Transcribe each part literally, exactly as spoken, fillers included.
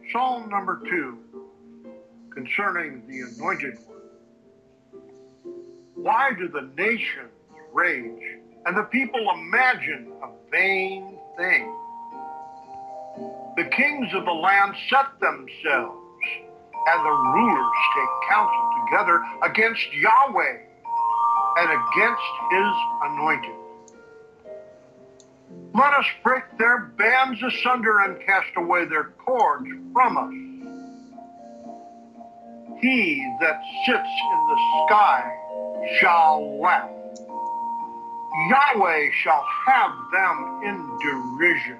Psalm number two, concerning the Anointed One. Why do the nations rage and the people imagine a vain thing? The kings of the land set themselves, and the rulers take counsel together against Yahweh and against his anointed. Let us break their bands asunder and cast away their cords from us. He that sits in the sky shall laugh. Yahweh shall have them in derision.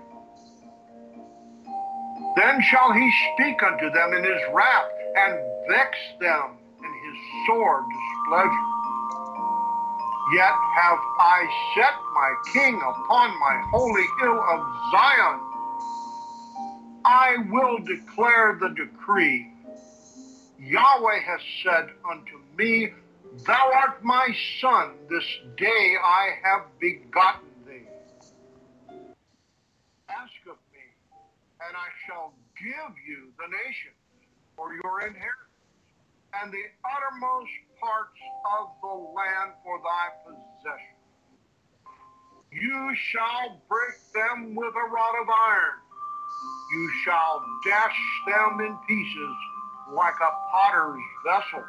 Then shall he speak unto them in his wrath and vex them in his sore displeasure. Yet have I set my king upon my holy hill of Zion. I will declare the decree. Yahweh has said unto me, Thou art my son, this day I have begotten thee. Ask of me, and I shall give you the nations for your inheritance, and the uttermost parts of the land for thy possession. You shall break them with a rod of iron. You shall dash them in pieces like a potter's vessel.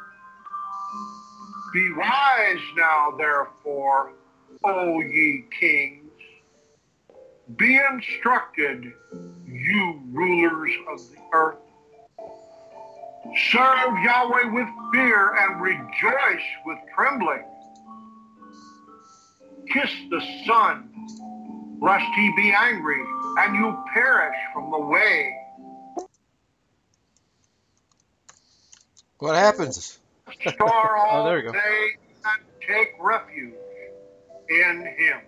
Be wise now, therefore, O ye kings. Be instructed, you rulers of the earth. Serve Yahweh with fear and rejoice with trembling. Kiss the Son, lest he be angry and you perish from the way. What happens? Star all Oh, there you go. day and take refuge in him.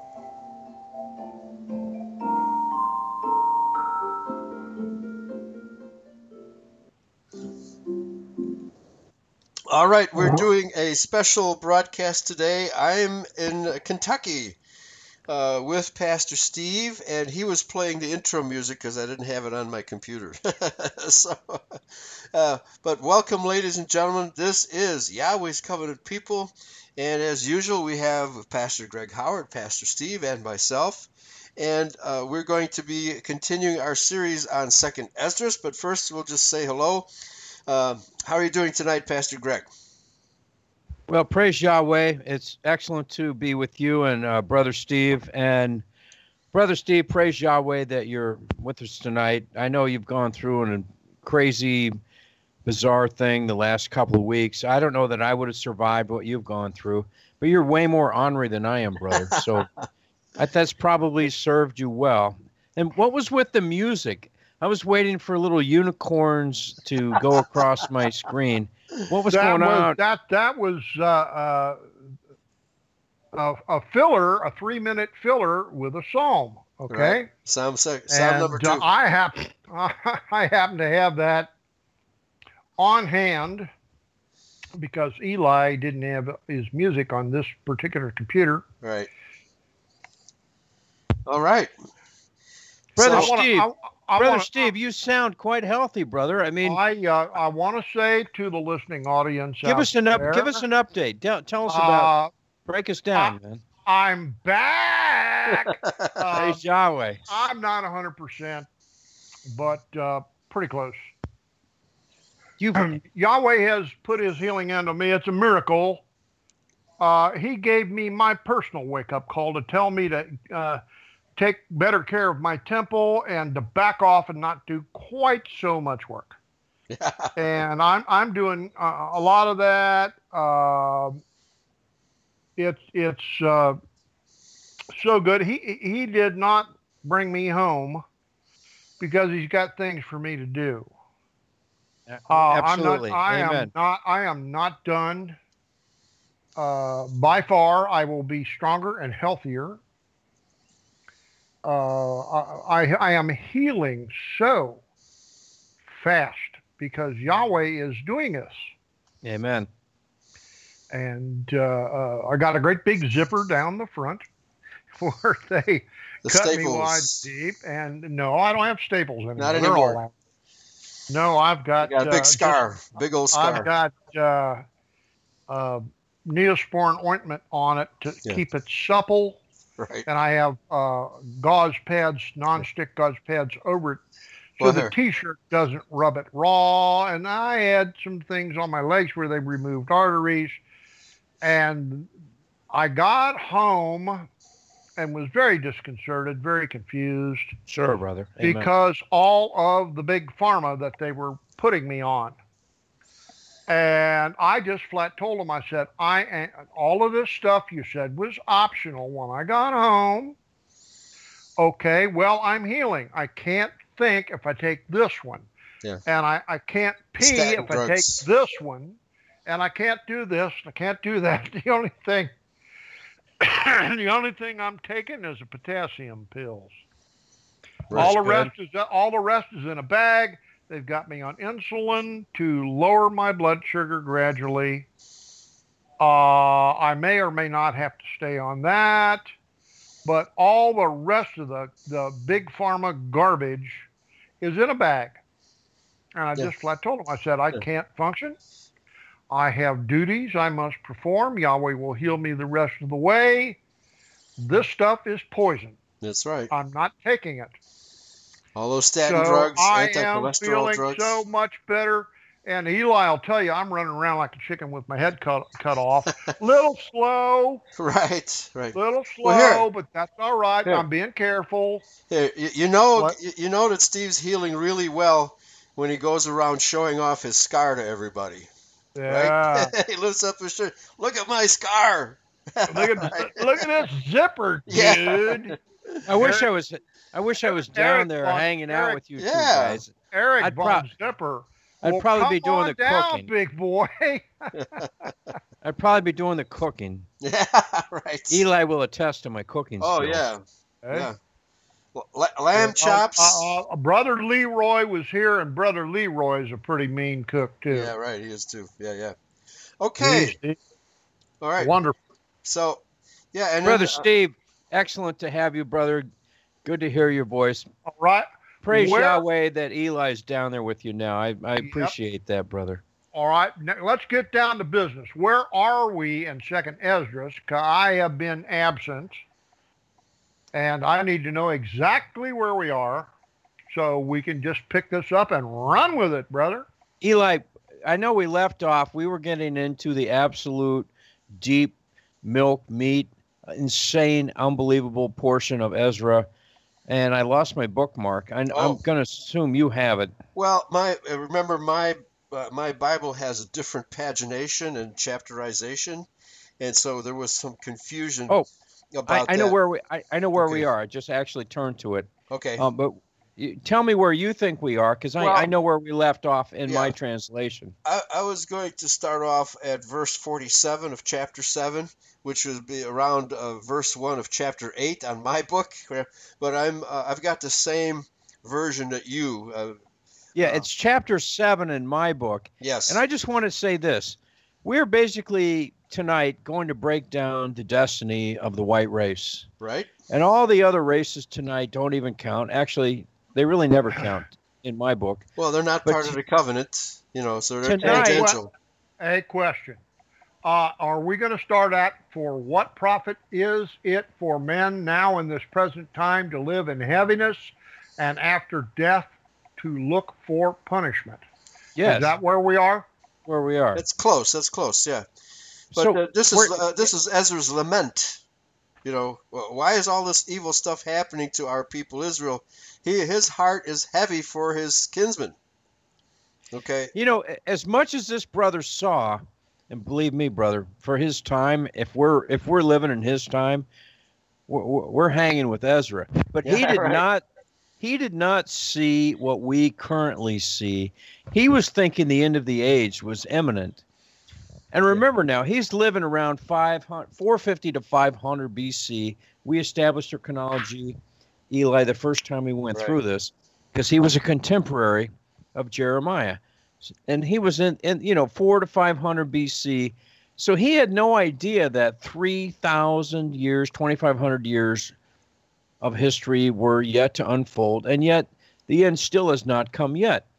All right, we're doing a special broadcast today. I'm in Kentucky uh, with Pastor Steve, and he was playing the intro music because I didn't have it on my computer. so, uh, but welcome, ladies and gentlemen. This is Yahweh's Covenant People, and as usual, we have Pastor Greg Howard, Pastor Steve, and myself. And uh, we're going to be continuing our series on Second Esdras, but first we'll just say hello. Uh, how are you doing tonight, Pastor Greg? Well, praise Yahweh. It's excellent to be with you and uh, Brother Steve. And Brother Steve, praise Yahweh that you're with us tonight. I know you've gone through an, a crazy, bizarre thing the last couple of weeks. I don't know that I would have survived what you've gone through, but you're way more ornery than I am, brother. So I, that's probably served you well. And what was with the music? I was waiting for little unicorns to go across my screen. What was that going was, on? That that was uh, uh, a, a filler, a three-minute filler with a psalm. Okay, right. Psalm, Psalm and, number two. Uh, I happen I happen to have that on hand because Eli didn't have his music on this particular computer. Right. All right. Brother so Steve, I wanna, I, I Brother wanna, Steve, you sound quite healthy, brother. I mean, I uh, I want to say to the listening audience, give us an up, there, give us an update. Tell, tell us about. Uh, break us down, I, man. I'm back. uh, Praise Yahweh. I'm not one hundred percent, but uh, pretty close. You, Yahweh has put his healing into me. It's a miracle. Uh, he gave me my personal wake-up call to tell me to uh, take better care of my temple and to back off and not do quite so much work. and I'm I'm doing uh, a lot of that. Uh, it's it's uh, so good. He he did not bring me home because he's got things for me to do. Uh, Absolutely. I'm not, I Amen. am not. I am not done. Uh, by far, I will be stronger and healthier. Uh, I, I am healing so fast because Yahweh is doing this. Amen. And uh, uh, I got a great big zipper down the front where they the cut staples. me wide deep. And no, I don't have staples anymore. Not They're anymore. all out. No, I've got, You got a big uh, scar, just- big old scar. I've got uh, uh, Neosporin ointment on it to Yeah. keep it supple, Right. and I have uh, gauze pads, non-stick gauze pads over it, so Well, the here. T-shirt doesn't rub it raw. And I had some things on my legs where they removed arteries, and I got home and was very disconcerted, very confused, Sure, brother. Amen. because all of the big pharma that they were putting me on. And I just flat told them, I said, I ain't, all of this stuff you said was optional when I got home. Okay, well, I'm healing. I can't think if I take this one. Yeah. And I, I can't pee Statin if I take drugs. this one. And I can't do this. I can't do that. The only thing, the only thing I'm taking is the potassium pills. Right. All the good. rest is all the rest is in a bag. They've got me on insulin to lower my blood sugar gradually. Uh, I may or may not have to stay on that, but all the rest of the the big pharma garbage is in a bag. And I Yeah. just flat told them, I said, I Yeah. can't function. I have duties I must perform. Yahweh will heal me the rest of the way. This stuff is poison. That's right. I'm not taking it. All those statin So drugs, I am anti-cholesterol feeling drugs. so much better. And Eli will tell you, I'm running around like a chicken with my head cut cut off. Little slow, Right. Right. little slow, Well, here. but that's all right. Here. I'm being careful. Here, you, you know, What? you, you know that Steve's healing really well when he goes around showing off his scar to everybody. Yeah. Right? He lifts up his shirt. Look at my scar. Look at Right. look at this zipper, Yeah. dude. I wish Eric- I was. I wish I was Eric down there wants- hanging out Eric- with you two Yeah. guys. Eric I'd Von prob- Zipper. I'd Well, probably come be doing on the down, cooking. big boy. I'd probably be doing the cooking. Yeah, right. Eli will attest to my cooking Oh, skills. yeah. Hey? Yeah. L- la- lamb Uh, chops. Uh, uh, Brother Leroy was here, and Brother Leroy is a pretty mean cook too. Yeah, right. He is too. Yeah, yeah. Okay. He's- he's All right. wonderful. So, yeah, and Brother then, uh, Steve, excellent to have you, brother. Good to hear your voice. All right. Praise Where- Yahweh that Eli's down there with you now. I, I Yep. appreciate that, brother. All right, now let's get down to business. Where are we in Second Esdras? 'Cause I have been absent, and I need to know exactly where we are, so we can just pick this up and run with it, brother. Eli, I know we left off. We were getting into the absolute deep milk meat, insane, unbelievable portion of Ezra, and I lost my bookmark. I, Oh. I'm going to assume you have it. well, my uh, remember my uh, my Bible has a different pagination and chapterization, and so there was some confusion Oh, about I, I know that. where we. I, I know where Okay. we are. I just actually turned to it. Okay. Um, but you, tell me where you think we are, because I, Well, I know where we left off in yeah. my translation. I, I was going to start off at verse forty-seven of chapter seven, which would be around uh, verse one of chapter eight on my book. where- But I'm uh, I've got the same version that you. Uh, Yeah, uh, it's chapter seven in my book. yes. And I just want to say this. We're basically tonight going to break down the destiny of the white race. right. And all the other races tonight don't even count. Actually, they really never count in my book. Well, they're not But part of the covenant, you know, so they're tonight- tangential. A question. Uh, are we going to start at, for what profit is it for men now in this present time to live in heaviness, and after death to look for punishment? Yes, Is that where we are? where we are. That's close. That's close. Yeah. But So uh, this is we're- uh, this is Ezra's lament. You know, wh- why is all this evil stuff happening to our people Israel? He his heart is heavy for his kinsmen. Okay. You know, as much as this brother saw, and believe me, brother, for his time, if we're if we're living in his time, we're, we're hanging with Ezra. But he Yeah, did right. not. He did not see what we currently see. He was thinking the end of the age was imminent. And remember now, he's living around five hundred, four fifty to five hundred B C. We established our chronology, Eli, the first time we went Right. through this, because he was a contemporary of Jeremiah. And he was in, in, you know, four to five hundred B C. So he had no idea that three thousand years, twenty-five hundred years of history were yet to unfold. And yet the end still has not come yet.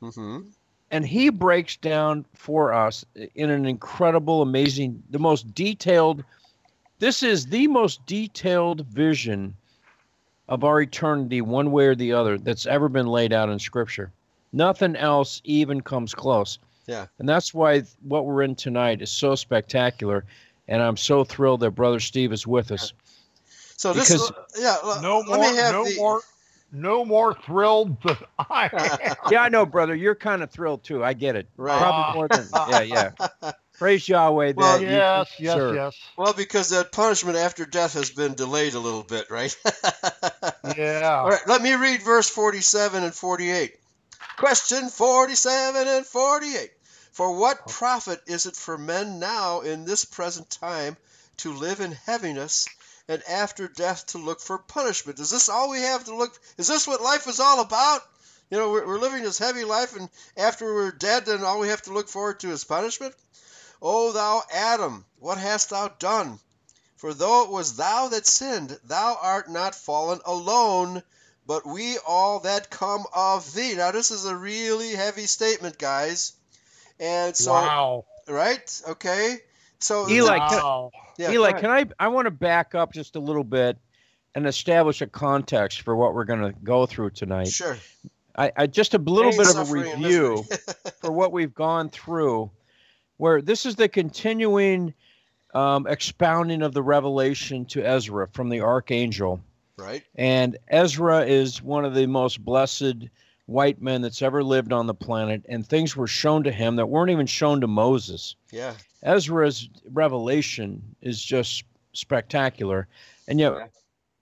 Mm-hmm. And he breaks down for us in an incredible, amazing, the most detailed, this is the most detailed vision of our eternity, one way or the other, that's ever been laid out in Scripture. Nothing else even comes close. Yeah. And that's why what we're in tonight is so spectacular. And I'm so thrilled that Brother Steve is with us. So this, Because- uh, yeah, l- No let more, me have no the, more, no more thrilled than I am. Yeah, I know, brother. You're kind of thrilled too. I get it. Right. Probably more than, yeah, yeah. Praise Yahweh. That Well, you- yes, yes, sir. yes. Well, because that punishment after death has been delayed a little bit, right? Yeah. All right, let me read verse forty-seven and forty-eight. Question forty-seven and forty-eight. For what profit is it for men now in this present time to live in heaviness, and after death to look for punishment? Is this all we have to look? Is this what life is all about? You know, we're, we're living this heavy life, and after we're dead, then all we have to look forward to is punishment? O thou Adam, what hast thou done? For though it was thou that sinned, thou art not fallen alone, but we all that come of thee. Now, this is a really heavy statement, guys. And so, Wow. right? Okay. So, Eli, can- Wow. yeah, Eli, go can I? I want to back up just a little bit and establish a context for what we're going to go through tonight. Sure. I, I just a little Pain, bit of a suffering, and review misery. for what we've gone through, where this is the continuing um, expounding of the revelation to Ezra from the archangel. Right. And Ezra is one of the most blessed white men that's ever lived on the planet, and things were shown to him that weren't even shown to Moses. Yeah. Ezra's revelation is just spectacular. And yet, Yeah.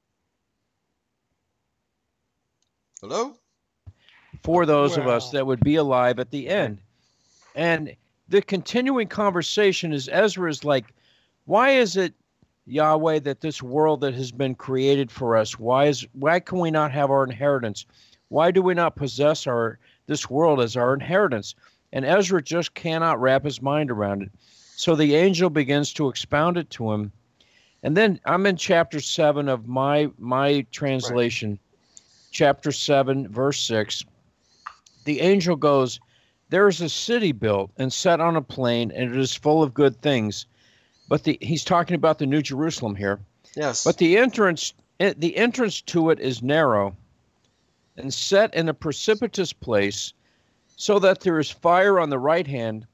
Hello? for those of us Well. that would be alive at the end. And the continuing conversation is Ezra's like, why is it, Yahweh, that this world that has been created for us, why is why can we not have our inheritance? Why do we not possess our this world as our inheritance? And Ezra just cannot wrap his mind around it. So the angel begins to expound it to him. And then I'm in chapter seven of my my translation, chapter seven, verse six. The angel goes, there is a city built and set on a plain, and it is full of good things. But the he's talking about the New Jerusalem here. Yes. But the entrance the entrance to it is narrow and set in a precipitous place, so that there is fire on the right hand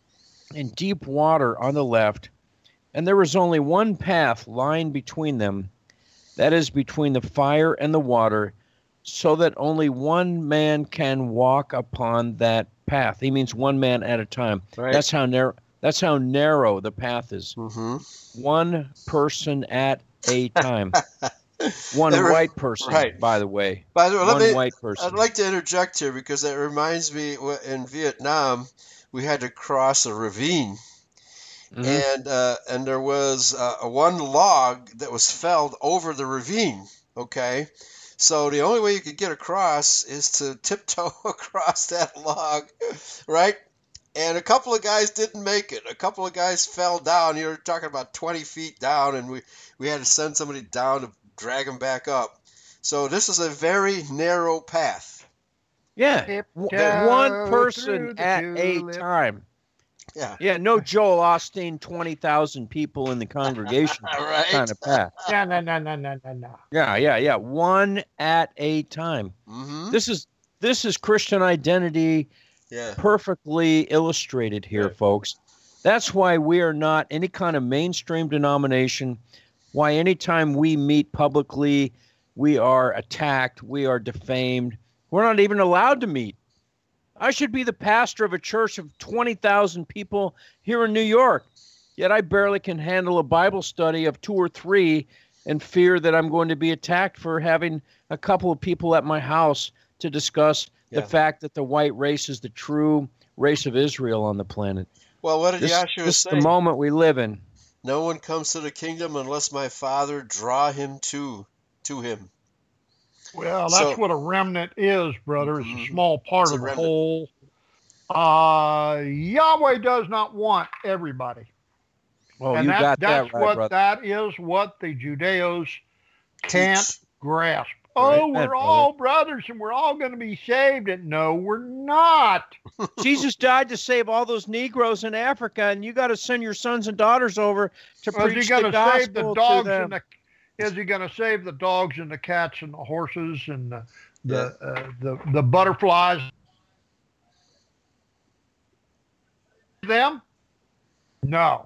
and deep water on the left, and there is only one path lying between them, that is between the fire and the water, so that only one man can walk upon that path. He means one man at a time. Right. That's how narrow that's how narrow the path is. Mm-hmm. One person at a time. One There- white person, right. by the way. By the way, let One me, white person. I'd like to interject here because that reminds me wh- in Vietnam, we had to cross a ravine. Mhm. And uh, and there was uh, a one log that was felled over the ravine. Okay, so the only way you could get across is to tiptoe across that log, right? And a couple of guys didn't make it. A couple of guys fell down. You're talking about twenty feet down, and we we had to send somebody down to drag them back up. So this is a very narrow path. Yeah. Tiptoe One through person the at a tulip. time. Yeah. Yeah, no Joel Osteen, twenty thousand people in the congregation Right. kind of path. No, no, no, no, no, no, no. Yeah, yeah, yeah. One at a time. Mm-hmm. This is this is Christian identity Yeah. perfectly illustrated here, Right. folks. That's why we are not any kind of mainstream denomination. Why anytime we meet publicly, we are attacked, we are defamed. We're not even allowed to meet. I should be the pastor of a church of twenty thousand people here in New York, yet I barely can handle a Bible study of two or three and fear that I'm going to be attacked for having a couple of people at my house to discuss Yeah. the fact that the white race is the true race of Israel on the planet. Well, what did This, Yahshua this is say? the moment we live in. No one comes to the kingdom unless my Father draw him to to him. Well, that's So- what a remnant is, brother. It's Mhm. a small part It's a of the remnant. whole. Uh, Yahweh does not want everybody. Oh, and you that, got that's that right, what brother. that is what the Judeos can't Teach. grasp. Oh, Amen, we're brother. all brothers and we're all going to be saved. And no, we're not. Jesus died to save all those Negroes in Africa, and you got to send your sons and daughters over to Is he preach going the to save the gospel to dogs them. and the? Is he going to save the dogs and the cats and the horses and the the uh, the, the butterflies? Them? No.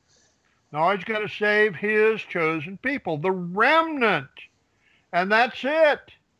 No, he's going to save his chosen people, the remnant, and that's it.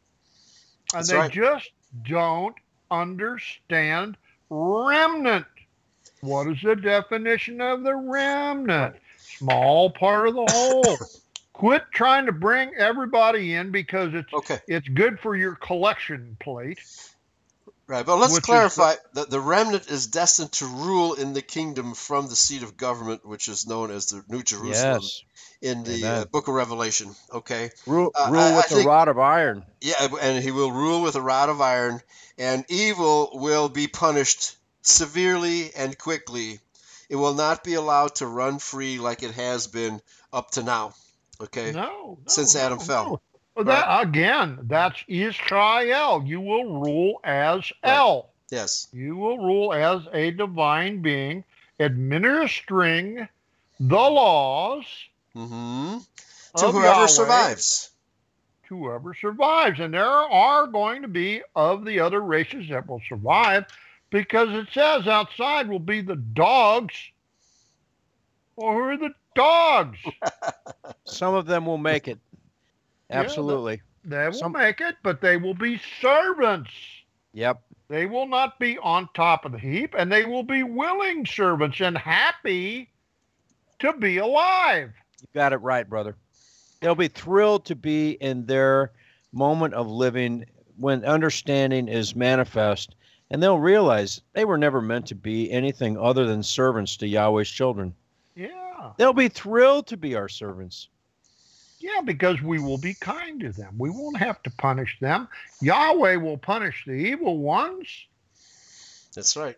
And That's they right. just don't understand remnant. What is the definition of the remnant? Small part of the whole. Quit trying to bring everybody in because it's Okay. it's good for your collection plate. Right, but let's Which is clarify that the remnant is destined to rule in the kingdom from the seat of government, which is known as the New Jerusalem Yes. in the Amen. uh, Book of Revelation. Okay, Rule, Uh, rule I- with I the think- rod of iron. yeah, and he will rule with a rod of iron, and evil will be punished severely and quickly. It will not be allowed to run free like it has been up to now. Okay, No, no since no, Adam no. fell. Well, that again, that's Israel. You will rule as Right. El. Yes, You will rule as a divine being, administering the laws mm-hmm. to of whoever Yahweh survives. to whoever survives. And there are going to be of the other races that will survive because it says outside will be the dogs. Well, who are the dogs? Some of them will make it. Yeah, the- Absolutely. They will Some- make it, but they will be servants. Yep. They will not be on top of the heap, and they will be willing servants and happy to be alive. You got it right, brother. They'll be thrilled to be in their moment of living when understanding is manifest, and they'll realize they were never meant to be anything other than servants to Yahweh's children. Yeah. They'll be thrilled to be our servants. Yeah, because we will be kind to them. We won't have to punish them. Yahweh will punish the evil ones. That's right.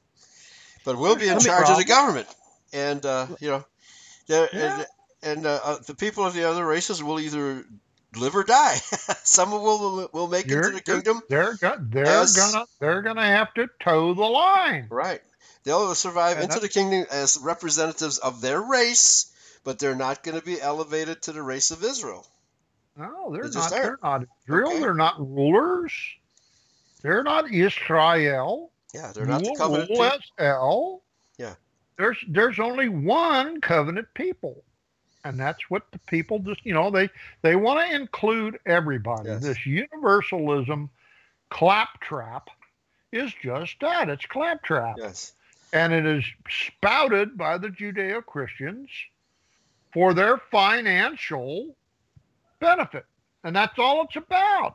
But we'll be in There's no charge of the problem. government, and uh, you know, there- Yeah. and, and uh, uh, the people of the other races will either live or die. Some will will, will make it You're- to the kingdom, They're go- they're As- gonna they're gonna have to toe the line. right? They'll survive And into that- the kingdom as representatives of their race, but they're not going to be elevated to the race of Israel. No, they're They not. just They're aren't. not Israel. Okay. They're not rulers. They're not Israel. Yeah, they're not the You will covenant rule people. as El. Yeah. There's there's only one covenant people, and that's what the people just you know they they want to include everybody. Yes. This universalism claptrap is just that. It's claptrap, Yes. and it is spouted by the Judeo-Christians for their financial benefit, and that's all it's about.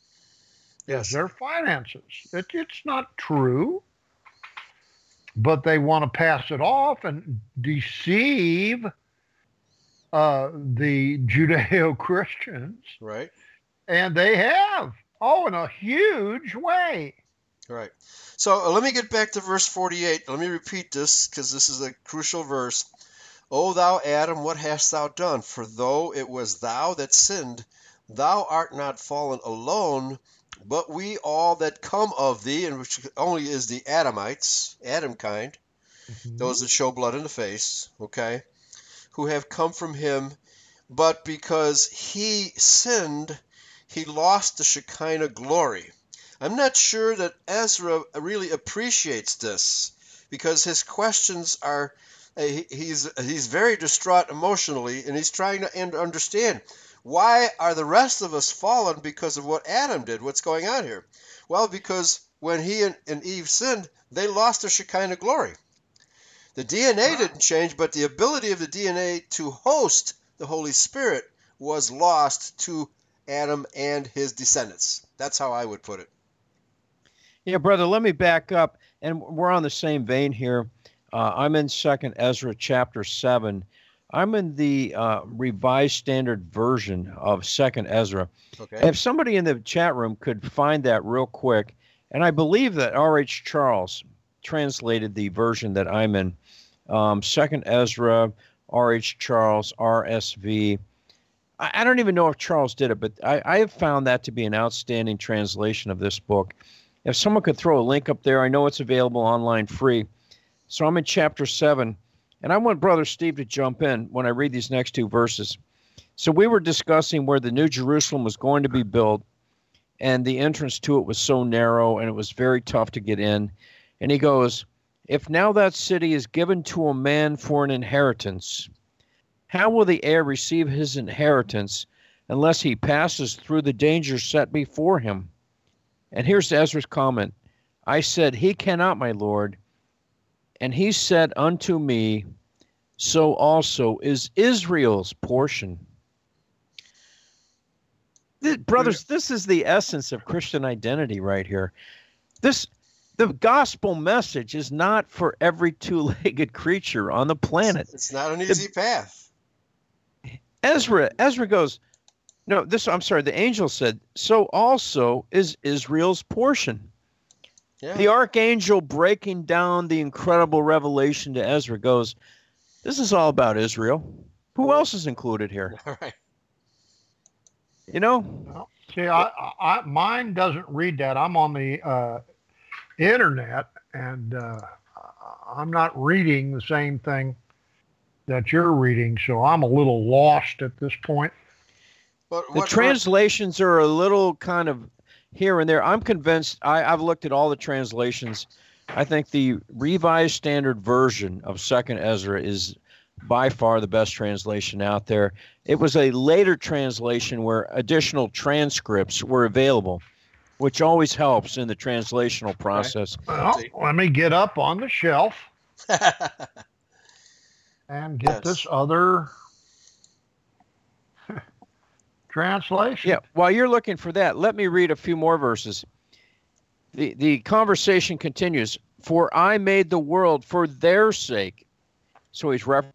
Yes. Their finances. It, it's not true, but they want to pass it off and deceive uh, the Judeo-Christians, Right. and they have. Oh, in a huge way. Right. So uh, let me get back to verse forty-eight. Let me repeat this because this is a crucial verse. O thou Adam, what hast thou done? For though it was thou that sinned, thou art not fallen alone, but we all that come of thee, and which only is the Adamites, Adam kind, those that show blood in the face, okay, who have come from him, but because he sinned, he lost the Shekinah glory. I'm not sure that Ezra really appreciates this because his questions are, uh, he- he's he's very distraught emotionally, and he's trying to un- understand why are the rest of us fallen because of what Adam did? What's going on here? Well, because when he and, and Eve sinned, they lost their Shekinah glory. The D N A didn't change, but the ability of the D N A to host the Holy Spirit was lost to Adam and his descendants. That's how I would put it. Yeah, brother, let me back up, and we're on the same vein here. Uh, I'm in Second Ezra chapter seven. I'm in the uh, Revised Standard Version of Second Ezra. Okay. If somebody in the chat room could find that real quick, and I believe that R H Charles translated the version that I'm in, um, Second Ezra, R H Charles, R S V. I, I don't even know if Charles did it, but I, I have found that to be an outstanding translation of this book. If someone could throw a link up there, I know it's available online free. So I'm in chapter seven, and I want Brother Steve to jump in when I read these next two verses. So we were discussing where the New Jerusalem was going to be built, and the entrance to it was so narrow, and it was very tough to get in. And he goes, if now that city is given to a man for an inheritance, how will the heir receive his inheritance unless he passes through the dangers set before him? And here's Ezra's comment. I said, he cannot, my lord. And he said unto me, so also is Israel's portion. This, brothers, this is the essence of Christian identity right here. This, the gospel message is not for every two-legged creature on the planet. It's not an easy the, path. Ezra, Ezra goes, no, this, I'm sorry, the angel said, so also is Israel's portion. Yeah. The archangel breaking down the incredible revelation to Ezra goes, this is all about Israel. Who else is included here? All right. You know? Well, see, I, I, mine doesn't read that. I'm on the uh, internet, and uh, I'm not reading the same thing that you're reading, so I'm a little lost at this point. But the what, translations are a little kind of here and there. I'm convinced. I, I've looked at all the translations. I think the Revised Standard Version of Second Ezra is by far the best translation out there. It was a later translation where additional transcripts were available, which always helps in the translational process. Well, let me get up on the shelf and get yes. this other translation. Yeah, while you're looking for that, let me read a few more verses. The, the conversation continues. For I made the world for their sake. So he's referencing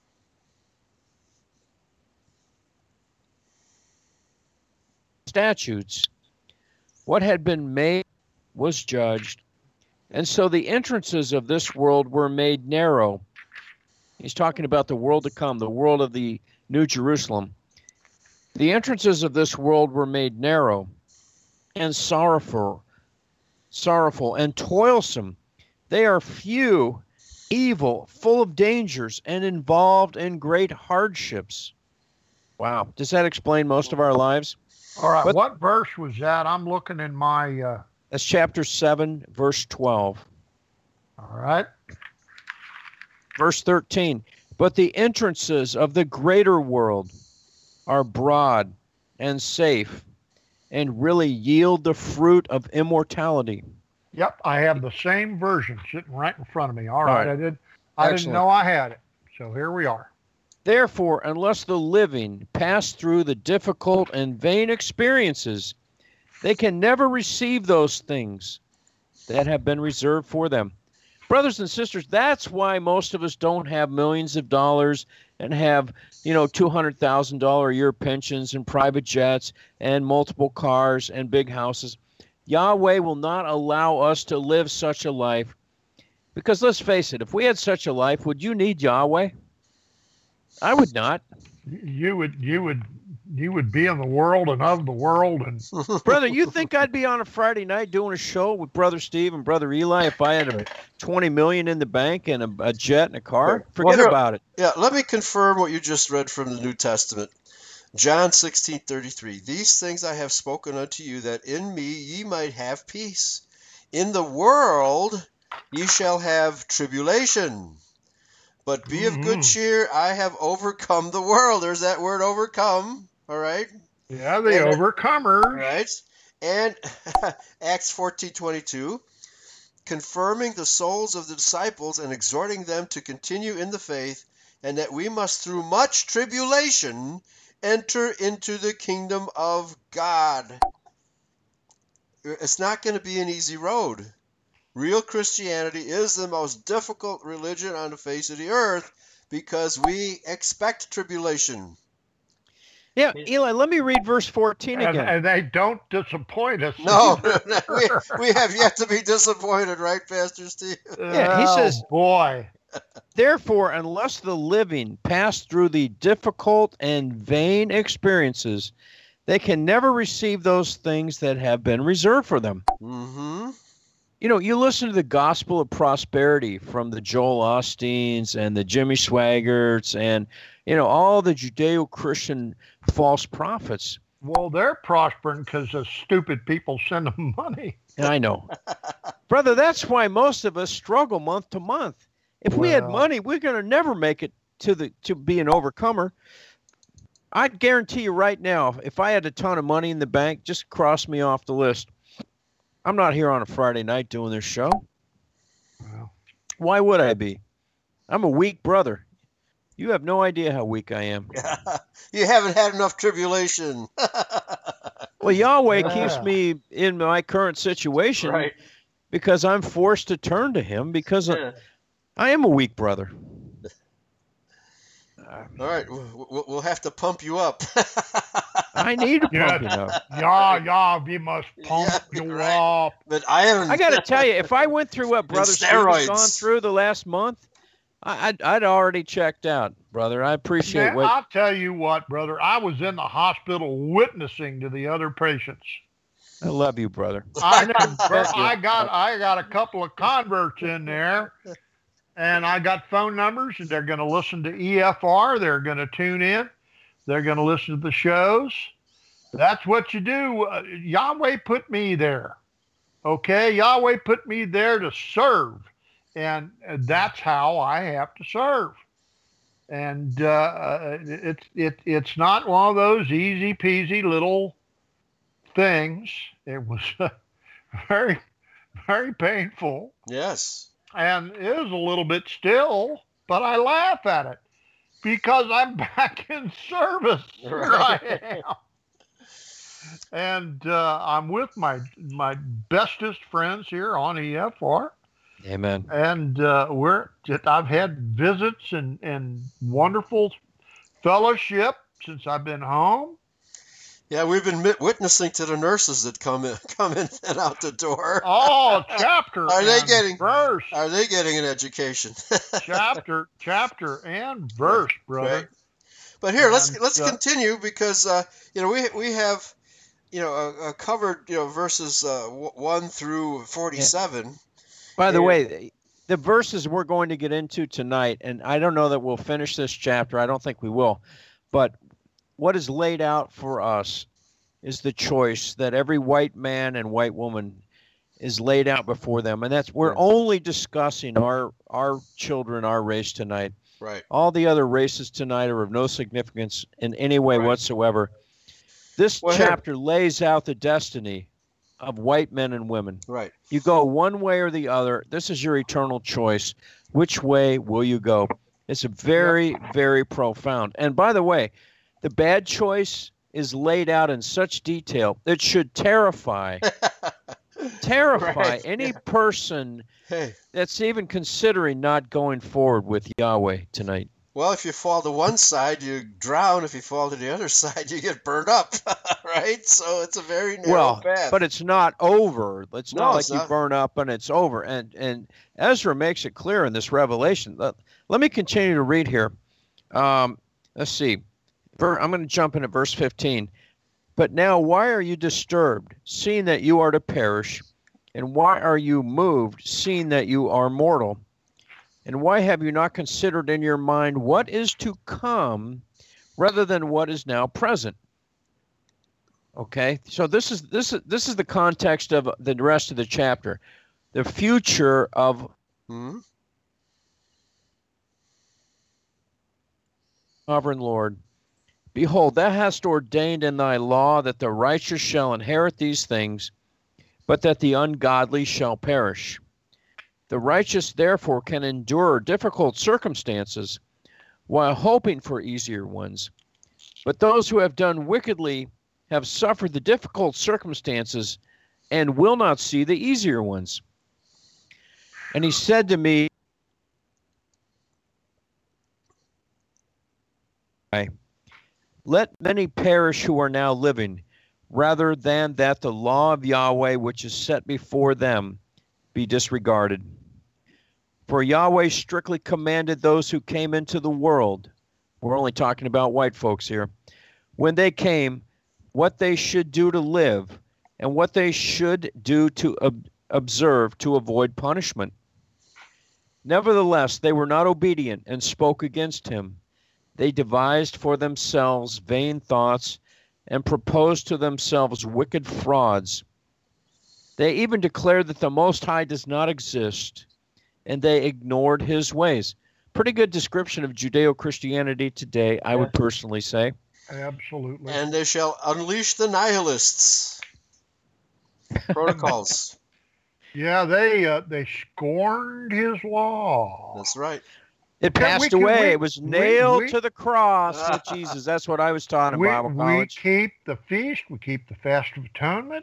statutes. What had been made was judged. And so the entrances of this world were made narrow. He's talking about the world to come, the world of the New Jerusalem. The entrances of this world were made narrow and sorrowful, sorrowful and toilsome. They are few, evil, full of dangers, and involved in great hardships. Wow. Does that explain most of our lives? All right. But, what verse was that? I'm looking in my... Uh... That's chapter seven, verse twelve. All right. Verse thirteen. But the entrances of the greater world are broad and safe and really yield the fruit of immortality. Yep, I have the same version sitting right in front of me. All right, All right. I did. I Excellent. didn't know I had it. So here we are. Therefore, unless the living pass through the difficult and vain experiences, they can never receive those things that have been reserved for them. Brothers and sisters, that's why most of us don't have millions of dollars and have, you know, two hundred thousand dollars a year pensions and private jets and multiple cars and big houses. Yahweh will not allow us to live such a life because let's face it, if we had such a life, would you need Yahweh? I would not. You would, you would, you would be in the world and of the world. And brother, you think I'd be on a Friday night doing a show with Brother Steve and Brother Eli if I had a twenty million in the bank and a, a jet and a car? Forget well, here, about it. Yeah, let me confirm what you just read from the New Testament. John sixteen thirty-three. These things I have spoken unto you, that in me ye might have peace. In the world ye shall have tribulation. But be of good cheer, I have overcome the world. There's that word overcome, all right? Yeah, the and, overcomers. All right. And Acts fourteen twenty-two, confirming the souls of the disciples and exhorting them to continue in the faith, and that we must through much tribulation enter into the kingdom of God. It's not going to be an easy road. Real Christianity is the most difficult religion on the face of the earth because we expect tribulation. Yeah, Eli, let me read verse fourteen again. And, and they don't disappoint us. No, we, we have yet to be disappointed, right, Pastor Steve? Yeah, he says, oh, boy. Therefore, unless the living pass through the difficult and vain experiences, they can never receive those things that have been reserved for them. Mm-hmm. You know, you listen to the gospel of prosperity from the Joel Osteens and the Jimmy Swaggarts and, you know, all the Judeo-Christian false prophets. Well, they're prospering because the stupid people send them money. I know. Brother, that's why most of us struggle month to month. If we had Well- money, we're going to never make it to the to be an overcomer. I'd guarantee you right now, if I had a ton of money in the bank, just cross me off the list. I'm not here on a Friday night doing this show. Well, Why would I be? I'm a weak brother. You have no idea how weak I am. You haven't had enough tribulation. Well, Yahweh Yeah. keeps me in my current situation Right. because I'm forced to turn to him because Yeah. I am a weak brother. All right, we'll, we'll have to pump you up. I need a Yeah. pumping up. yeah, yeah, we must pump Yeah, you right. up. But I haven't. I got to tell you, if I went through what Brother Steve has steroids. gone through the last month, I, I'd, I'd already checked out, brother. I appreciate Man, what. I'll tell you what, brother. I was in the hospital witnessing to the other patients. I love you, brother. I, Thank you. I got I got a couple of converts in there, and I got phone numbers, and they're going to listen to E F R. They're going to tune in. They're going to listen to the shows. That's what you do. Uh, Yahweh put me there. Okay, Yahweh put me there to serve, and uh, that's how I have to serve. And uh, it's it it's not one of those easy peasy little things. It was very, very painful, Yes. and it is a little bit still, but I laugh at it because I'm back in service. Here I am. And uh, I'm with my my bestest friends here on E F R, Amen. and uh, we're just, I've had visits and, and wonderful fellowship since I've been home. Yeah, we've been mit- witnessing to the nurses that come in, come in and out the door. Oh, chapter Are they and getting- verse. Are they getting an education? chapter, chapter, and verse, brother. Right. But here, let's And, let's uh, continue because uh, you know we we have you know uh, uh, covered you know verses uh, w- one through forty-seven. By the And- way, the verses we're going to get into tonight, and I don't know that we'll finish this chapter. I don't think we will. But what is laid out for us is the choice that every white man and white woman is laid out before them. And that's we're Yeah. only discussing our our children, our race tonight. Right. All the other races tonight are of no significance in any way Right. whatsoever. This Well, here- chapter lays out the destiny of white men and women. Right. You go one way or the other. This is your eternal choice. Which way will you go? It's a very, very profound. And by the way, the bad choice is laid out in such detail it should terrify, terrify Right. any person Hey, that's even considering not going forward with Yahweh tonight. well, if you fall to one side, you drown. If you fall to the other side, you get burned up. Right. So it's a very narrow Well, path. but it's not over. It's No, not like it's you not. burn up and it's over. And and Ezra makes it clear in this revelation. Let, let me continue to read here. Um, let's see. Ver- I'm going to jump in at verse fifteen. But now why are you disturbed, seeing that you are to perish? And why are you moved, seeing that you are mortal? And why have you not considered in your mind what is to come rather than what is now present? Okay, so this is this is this is the context of the rest of the chapter, the future of Hmm? sovereign Lord. Behold, thou hast ordained in thy law that the righteous shall inherit these things, but that the ungodly shall perish. The righteous therefore can endure difficult circumstances while hoping for easier ones. But those who have done wickedly have suffered the difficult circumstances and will not see the easier ones. And he said to me, let many perish who are now living, rather than that the law of Yahweh which is set before them be disregarded. For Yahweh strictly commanded those who came into the world, we're only talking about white folks here, when they came, what they should do to live, and what they should do to ob- observe to avoid punishment. Nevertheless, they were not obedient and spoke against him. They devised for themselves vain thoughts and proposed to themselves wicked frauds. They even declared that the Most High does not exist, and they ignored his ways. Pretty good description of Judeo-Christianity today, I would personally say. Absolutely. And they shall unleash the nihilists. Protocols. Yeah, they uh, they scorned his law. That's right. It Can we- passed can away. we- It was we- nailed we- to the cross with Jesus. That's what I was taught in We, Bible we college. keep the feast. We keep the fast of atonement.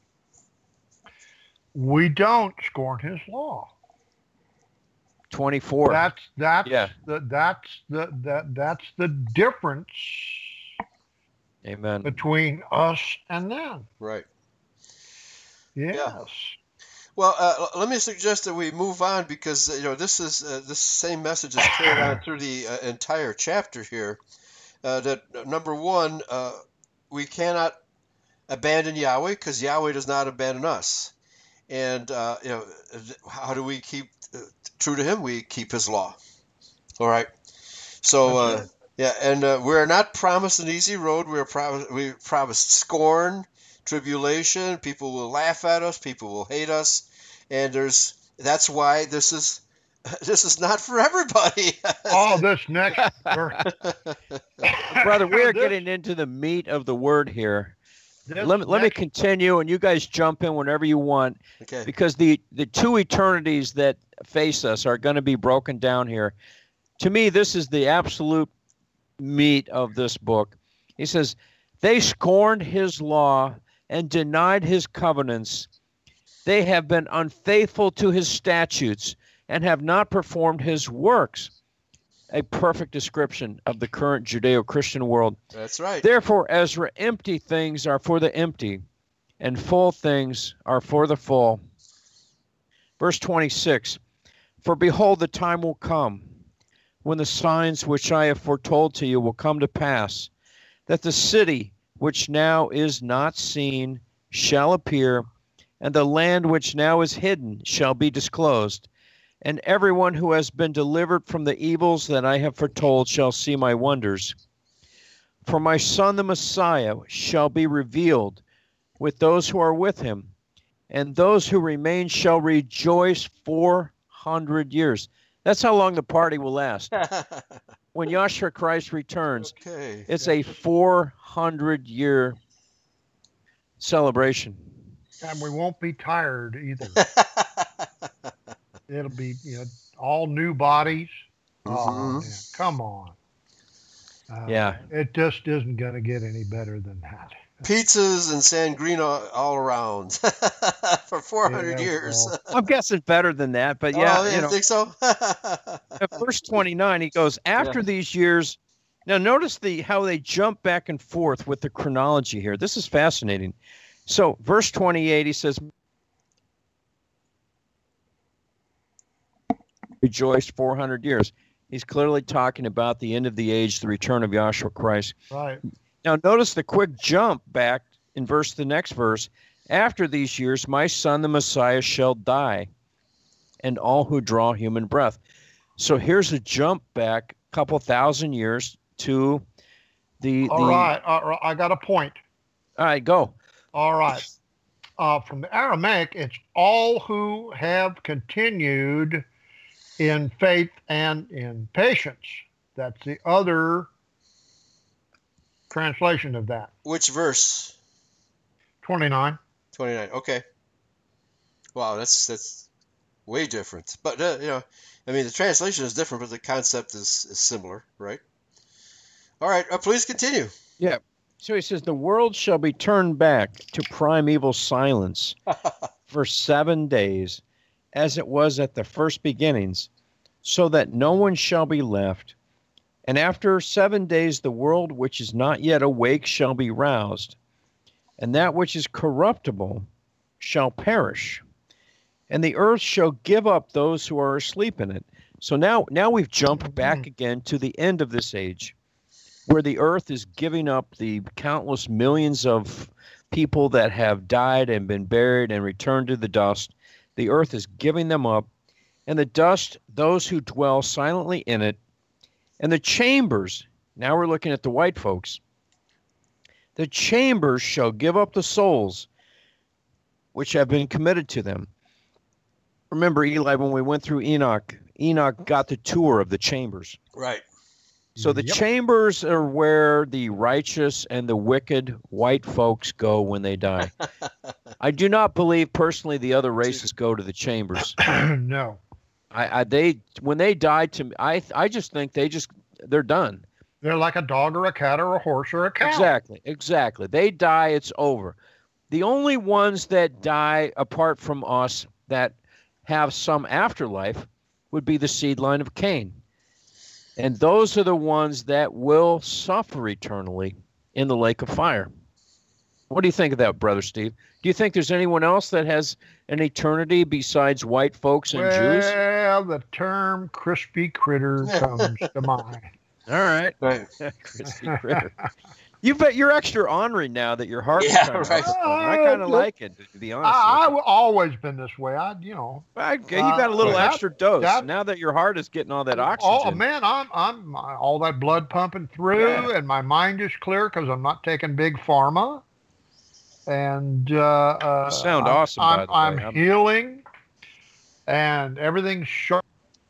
We don't scorn his law. twenty-four. That's that's Yeah. the that's the that that's the difference Amen. between us and them. Right. Yes. Well, uh, let me suggest that we move on because uh, you know this is uh, this same message is carried on through the uh, entire chapter here. Uh, that uh, number one, uh, we cannot abandon Yahweh because Yahweh does not abandon us. And uh, you know, how do we keep uh, true to Him? We keep His law. All right. So uh, yeah, and uh, we are not promised an easy road. We are promised we promised scorn, tribulation. People will laugh at us. People will hate us. And there's that's why this is this is not for everybody. Oh, this next verse. Brother, we are This- getting into the meat of the word here. this Let me, let me next- continue, and you guys jump in whenever you want, Okay. because the, the two eternities that face us are going to be broken down here. To me, this is the absolute meat of this book. He says, they scorned his law and denied his covenants. They have been unfaithful to his statutes and have not performed his works. A perfect description of the current Judeo-Christian world. That's right. Therefore, Ezra, empty things are for the empty, and full things are for the full. Verse twenty-six, for behold, the time will come, when the signs which I have foretold to you will come to pass, that the city which now is not seen shall appear, and the land which now is hidden shall be disclosed. And everyone who has been delivered from the evils that I have foretold shall see my wonders. For my son the Messiah shall be revealed with those who are with him, and those who remain shall rejoice four hundred years. That's how long the party will last. When Yahshua Christ returns, Okay. it's a four hundred year celebration. And we won't be tired either. It'll be, you know, all new bodies. Oh, Mhm. man, come on. Uh, Yeah. It just isn't going to get any better than that. Pizzas and Sangrino all around for four hundred Yeah, years. well, I'm guessing better than that, but yeah, oh, you know. think so? At verse twenty-nine, he goes, after these years. Now, notice the how they jump back and forth with the chronology here. This is fascinating. So, verse twenty-eight, he says, rejoiced four hundred years. He's clearly talking about the end of the age, the return of Yahshua Christ. right. Now, notice the quick jump back in verse the next verse. After these years, my son, the Messiah, shall die, and all who draw human breath. So here's a jump back a couple thousand years to the. All the, right. All right. I got a point. All right, go. All right. Uh, from the Aramaic, it's all who have continued in faith and in patience. That's the other translation of that. Which verse? twenty-nine. twenty-nine. Okay. Wow, that's that's way different. But uh, you know, I mean, the translation is different, but the concept is, is similar, right? All right. Uh, please continue. So he says, the world shall be turned back to primeval silence for seven days, as it was at the first beginnings, so that no one shall be left. And after seven days, the world which is not yet awake shall be roused, and that which is corruptible shall perish, and the earth shall give up those who are asleep in it. So now, now we've jumped back again to the end of this age, where the earth is giving up the countless millions of people that have died and been buried and returned to the dust. The earth is giving them up, and the dust, those who dwell silently in it, and the chambers. Now we're looking at the white folks. The chambers shall give up the souls which have been committed to them. Remember, Eli, when we went through Enoch, Enoch got the tour of the chambers. Right. So the Yep. chambers are where the righteous and the wicked white folks go when they die. I do not believe personally the other races go to the chambers. No. I, I they when they die, to me, I I just think they just they're done. They're like a dog or a cat or a horse or a cow. Exactly, exactly. They die, it's over. The only ones that die apart from us that have some afterlife would be the seed line of Cain. And those are the ones that will suffer eternally in the lake of fire. What do you think of that, Brother Steve? Do you think there's anyone else that has an eternity besides white folks and Jews? Well, the term crispy critter comes to mind. All right. Right. Crispy critter. You bet you're extra ornery now that your heart is Yeah, kind of right. I kind of like it, to be honest. I, with I've always been this way. I, you know, you. I, you got a little Uh, that- extra dose that- now that your heart is getting all that oxygen. oh man, I'm I'm all that blood pumping through, Yeah. and my mind is clear because I'm not taking big pharma. And uh, uh, You sound I'm, awesome, by I'm, the way. I'm I'm- healing, and everything's sharp.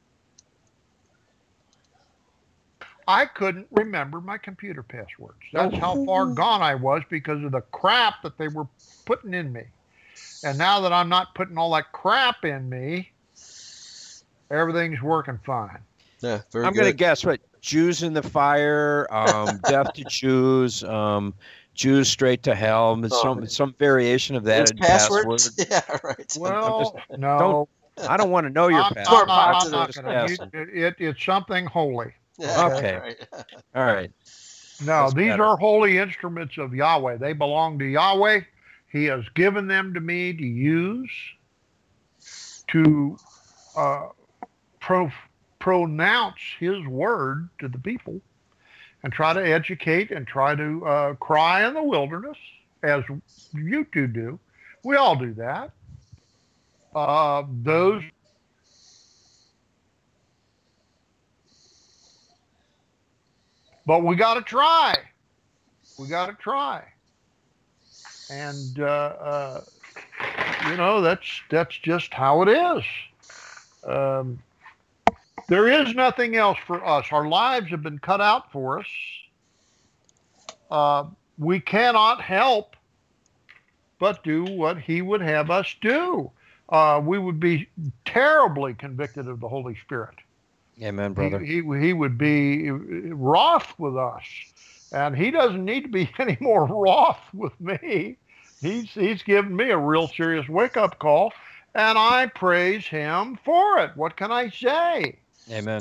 I couldn't remember my computer passwords. That's how far gone I was because of the crap that they were putting in me. And now that I'm not putting all that crap in me, everything's working fine. Yeah, very I'm good. going to guess what Jews in the fire, um, death to Jews, um, Jews straight to hell, and Oh. some some variation of that. It's in passwords. password. Yeah, right. Well, just- no. I don't want to know your I'm, password. I'm, I'm, I'm I'm not just gonna. guessing. You, it, it's something holy. Yeah, Okay. right. All right. No, That's these better. are holy instruments of Yahweh. They belong to Yahweh. He has given them to me to use to uh, pro- pronounce His word to the people and try to educate and try to uh, cry in the wilderness, as you two do. We all do that. Uh, those But we got to try. We got to try. And, uh, uh, you know, that's that's just how it is. Um, there is nothing else for us. Our lives have been cut out for us. Uh, we cannot help but do what He would have us do. Uh, we would be terribly convicted of the Holy Spirit. Amen, brother. He, he, he would be wroth with us. And He doesn't need to be any more wroth with me. He's, he's given me a real serious wake-up call, and I praise Him for it. What can I say? Amen.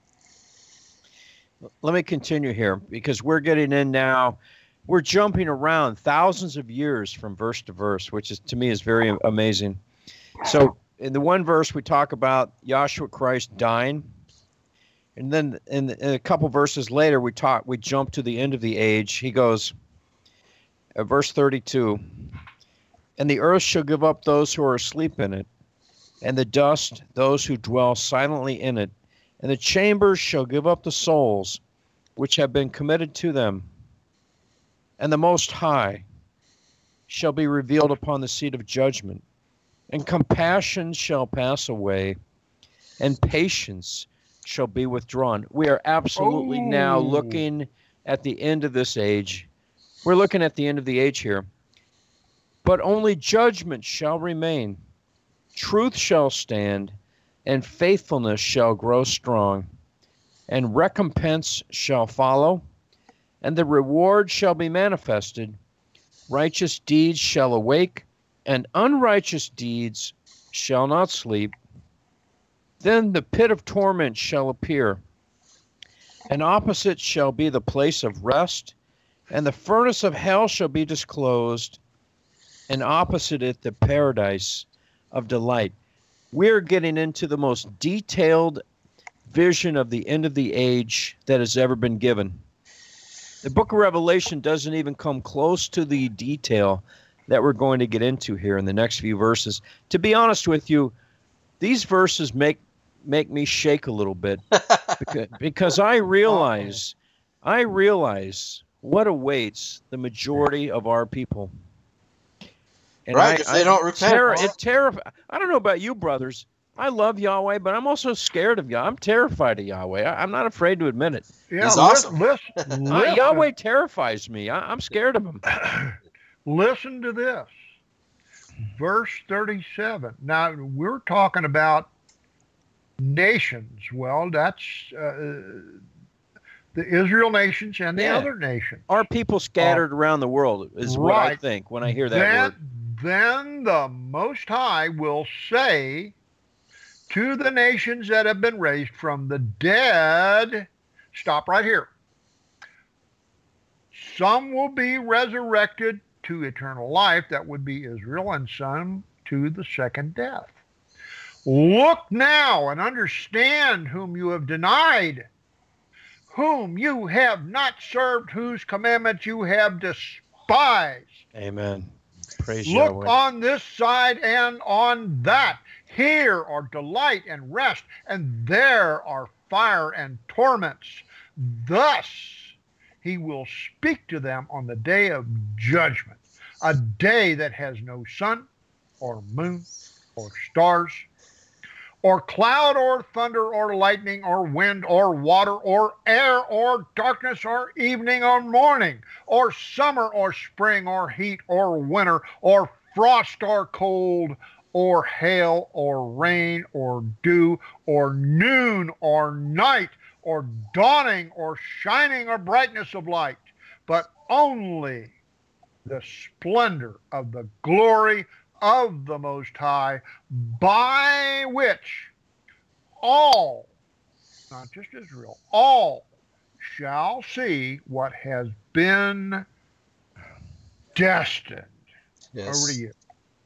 Let me continue here because we're getting in now. We're jumping around thousands of years from verse to verse, which is to me is very amazing. So in the one verse we talk about Yahshua Christ dying, and then in, in a couple verses later we talk we jump to the end of the age. He goes, uh, verse thirty-two, and the earth shall give up those who are asleep in it, and the dust those who dwell silently in it, and the chambers shall give up the souls which have been committed to them, and the Most High shall be revealed upon the seat of judgment, and compassion shall pass away, and patience shall be withdrawn. We are absolutely now Oh. looking at the end of this age. We're looking at the end of the age here. But only judgment shall remain. Truth shall stand, and faithfulness shall grow strong, and recompense shall follow, and the reward shall be manifested. Righteous deeds shall awake, and unrighteous deeds shall not sleep. Then the pit of torment shall appear, and opposite shall be the place of rest, and the furnace of hell shall be disclosed, and opposite it the paradise of delight. we're getting into the most detailed vision of the end of the age that has ever been given. The book of Revelation doesn't even come close to the detail that we're going to get into here in the next few verses. To be honest with you, these verses make make me shake a little bit because, because I realize, I realize what awaits the majority of our people. And right, I, if they don't I, repent. Terror, it terrif- I don't know about you, brothers. I love Yahweh, but I'm also scared of Yahweh. I'm terrified of Yahweh. I, I'm not afraid to admit it. Yeah, He's listen, awesome. listen, Uh, listen. Yahweh terrifies me. I, I'm scared of him. Listen to this. Verse thirty-seven. Now, we're talking about nations. Well, that's uh, the Israel nations and the Yeah. other nations. Our people scattered around the world is what I Right. think when I hear that then, word. Then the Most High will say to the nations that have been raised from the dead, stop right here. Some will be resurrected to eternal life, that would be Israel, and some to the second death. Look now and understand whom you have denied, whom you have not served, whose commandments you have despised. Amen. Praise Look Yahweh. on this side and on that. Here are delight and rest, and there are fire and torments. Thus he will speak to them on the day of judgment, a day that has no sun or moon or stars or cloud or thunder or lightning or wind or water or air or darkness or evening or morning or summer or spring or heat or winter or frost or cold or hail or rain or dew or noon or night or dawning or shining or brightness of light, but only the splendor of the glory of the Most High, by which all, not just Israel, all shall see what has been destined. Yes. Over to you.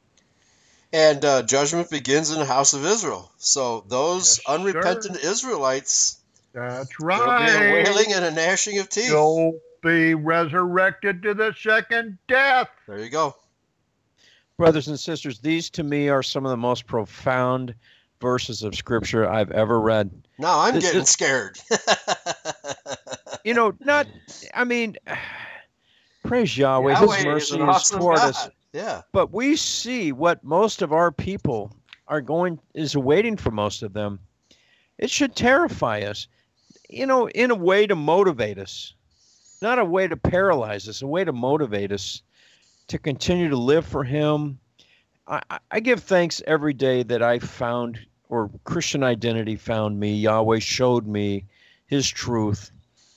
And uh, judgment begins in the house of Israel. So those Yes, unrepentant sir. Israelites, That's there'll be a right. wailing and a gnashing of teeth. You'll be resurrected to the second death. There you go. Brothers and sisters, these to me are some of the most profound verses of Scripture I've ever read. Now I'm This- getting this- scared. You know, not, I mean, praise Yahweh. Yahweh His is mercy an is awesome toward God. us. Yeah. But we see what most of our people are going, is awaiting for most of them. It should terrify us, you know, in a way to motivate us, not a way to paralyze us, a way to motivate us to continue to live for Him. I, I- I give thanks every day that I found, or Christian identity found me. Yahweh showed me His truth.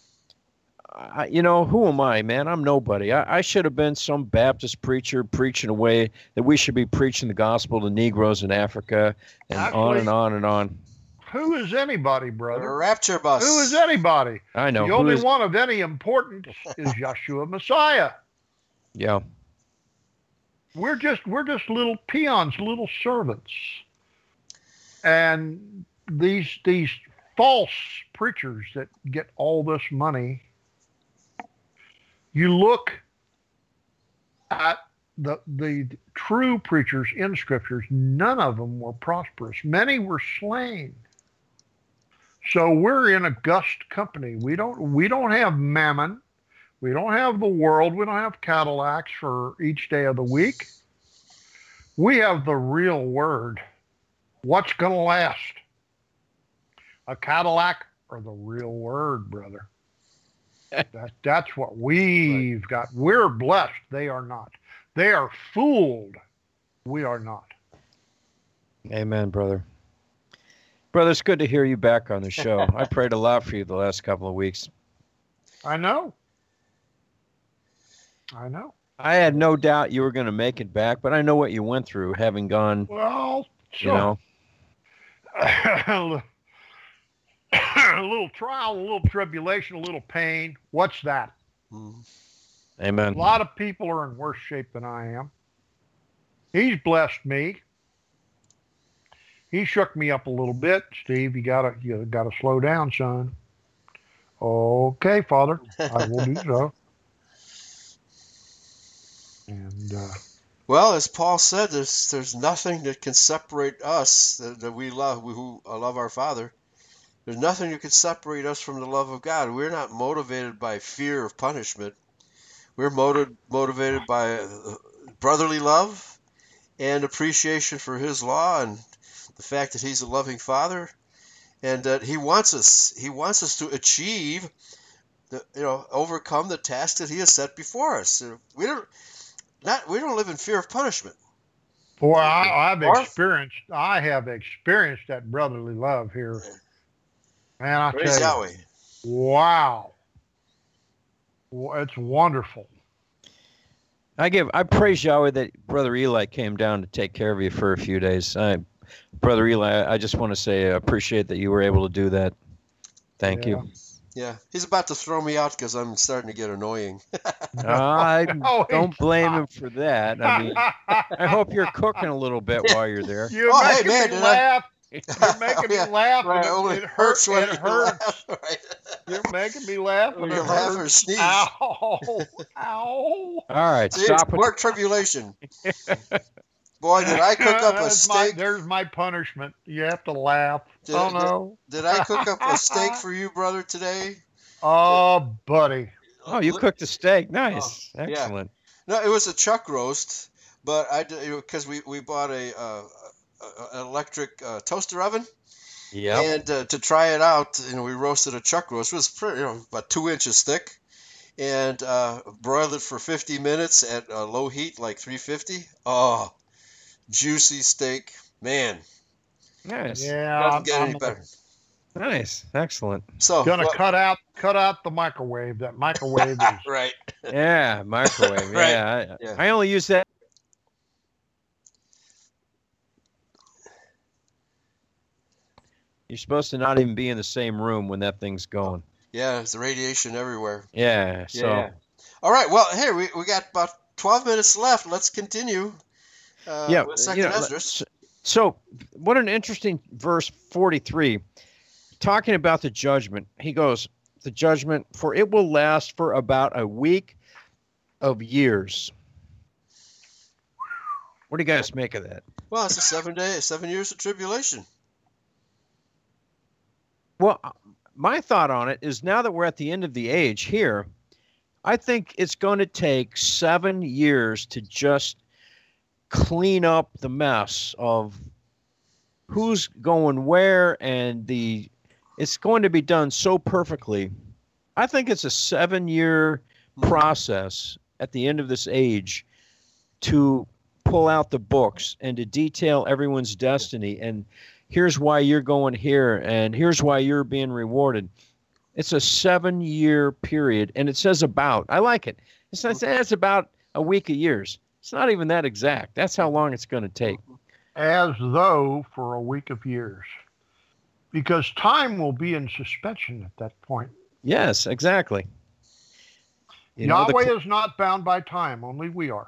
I, you know, who am I, man? I'm nobody. I, I should have been some Baptist preacher preaching a way that we should be preaching the gospel to Negroes in Africa, and on Actually- and on and on. Who is anybody, The brother? rapture bus. Who is anybody? I know. The Who only is- one of any importance is Yeshua Messiah. Yeah. We're just we're just little peons, little servants. And these these false preachers that get all this money, you look at the the true preachers in scriptures, none of them were prosperous. Many were slain. So we're in august company. We don't we don't have mammon. We don't have the world. We don't have Cadillacs for each day of the week. We have the real word. What's going to last? A Cadillac or the real word, brother? that, that's what we've got. We're blessed. They are not. They are fooled. We are not. Amen, brother. Brother, it's good to hear you back on the show. I prayed a lot for you the last couple of weeks. I know. I know. I had no doubt you were going to make it back, but I know what you went through, having gone, Well, you know. a little trial, a little tribulation, a little pain. What's that? Mm. Amen. A lot of people are in worse shape than I am. He's blessed me. he shook me up a little bit. Steve, you gotta you gotta slow down, son. Okay, Father, I will do so. And uh, Well, as Paul said, there's there's nothing that can separate us that, that we love, we who love our Father. There's nothing that can separate us from the love of God. We're not motivated by fear of punishment. We're motiv- motivated by uh, brotherly love and appreciation for His law and the fact that He's a loving Father and that He wants us. He wants us to achieve, the, you know, overcome the task that He has set before us. We don't not we don't live in fear of punishment. boy, I, I've Or- experienced I have experienced that brotherly love here. Man, I Praise tell you, Yahweh. wow, Well, it's wonderful. I give I praise Yahweh that Brother Eli came down to take care of you for a few days. I, Brother Eli, I just want to say I appreciate that you were able to do that. Thank Yeah. you. Yeah, he's about to throw me out because I'm starting to get annoying. I No, don't he's blame not. him for that. I mean, I hope you're cooking a little bit while you're there. You're Oh, hey, making man, me did I- laugh. You're making Yeah, me laugh. right, and only it, it hurts. when It you hurts. laugh, right? You're making me laugh. When And you it laugh or hurts. sneeze. Ow! Ow! All right, See, it's stop with more tribulation. Boy, did I cook up a That's my- steak? there's my punishment. You have to laugh. Did- oh did- no! Did I cook up a steak for you, brother, today? Oh, buddy. Oh, you cooked a steak. Nice. Oh, yeah. Excellent. No, it was a chuck roast, but I because we we bought a, uh, a an electric uh, toaster oven, Yep. and uh, to try it out, you know, we roasted a chuck roast. It was pretty, you know, about two inches thick, and uh, broiled it for fifty minutes at uh, low heat, like three fifty. Oh, juicy steak, man! Nice. Yeah, Doesn't I'm, get any I'm better. Nice. Excellent. So gonna well, cut out cut out the microwave. That microwave is right. Yeah, microwave. Right. Yeah, I, Yeah. I only use that. You're supposed to not even be in the same room when that thing's going. Yeah, there's radiation everywhere. Yeah. So. Yeah. All right. Well, here we, we got about twelve minutes left. Let's continue. Uh, Yeah, with you Second know, Esdras. so, so what an interesting verse forty-three, talking about the judgment. He goes, the judgment, for it will last for about a week of years. What do you guys make of that? Well, it's a seven day, seven years of tribulation. Well, my thought on it is now that we're at the end of the age here, I think it's going to take seven years to just clean up the mess of who's going where, and the it's going to be done so perfectly. I think it's a seven-year process at the end of this age to pull out the books and to detail everyone's destiny, and here's why you're going here, and here's why you're being rewarded. It's a seven-year period, and it says about. I like it. It's not saying it's about a week of years. It's not even that exact. That's how long it's going to take. as though for a week of years, because time will be in suspension at that point. Yes, exactly. You know, the Yahweh cl- is not bound by time; only we are.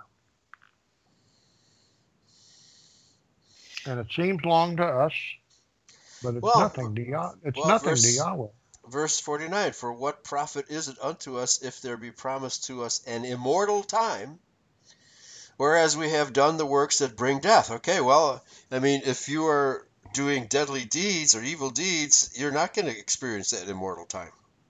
And it seems long to us, but it's Well, nothing to Yah- It's well, nothing verse- to Yahweh. Verse forty-nine, for what profit is it unto us if there be promised to us an immortal time, whereas we have done the works that bring death? Okay, well, I mean, if you are doing deadly deeds or evil deeds, you're not going to experience that immortal time.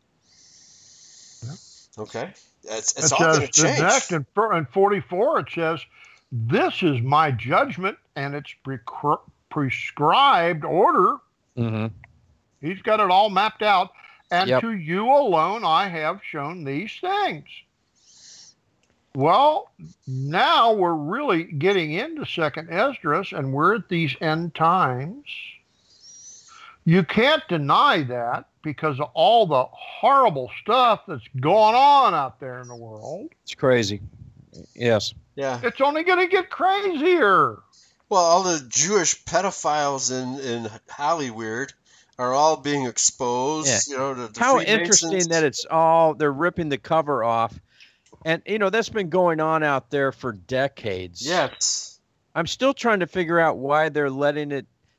Okay? It's, it's It all going to says, the change. next in, in forty-four, it says, this is my judgment, and it's pre- prescribed order. Mhm. He's got it all mapped out. And Yep. to you alone I have shown these things. Well, now we're really getting into Second Esdras, and we're at these end times. You can't deny that because of all the horrible stuff that's going on out there in the world. It's crazy. Yes. Yeah. It's only going to get crazier. Well, all the Jewish pedophiles in, in Hollywood are all being exposed. Yeah. You know, the, the How Freemasons. interesting that it's all, they're ripping the cover off. And, you know, that's been going on out there for decades. Yes. I'm still trying to figure out why they're letting it